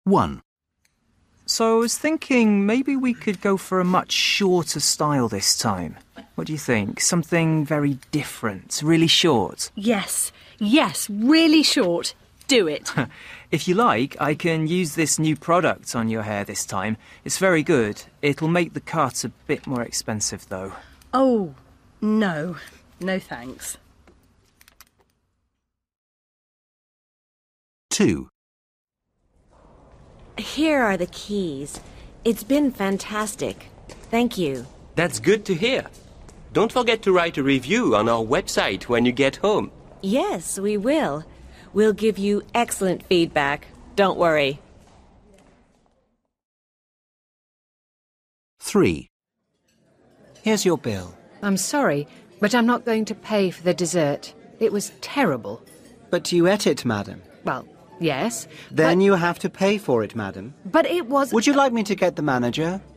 1. So I was thinking maybe we could go for a much shorter style this time. What do you think? Something very different, really short? Yes, really short. Do it. If you like, I can use this new product on your hair this time. It's very good. It'll make the cut a bit more expensive, though. Oh, no. No thanks. 2. Here are the keys. It's been fantastic. Thank you. That's good to hear. Don't forget to write a review on our website when you get home. Yes, we will. We'll give you excellent feedback. Don't worry. 3. Here's your bill. I'm sorry, but I'm not going to pay for the dessert. It was terrible. But you ate it, madam. Well, yes. Then you have to pay for it, madam. But it was... Would you like me to get the manager?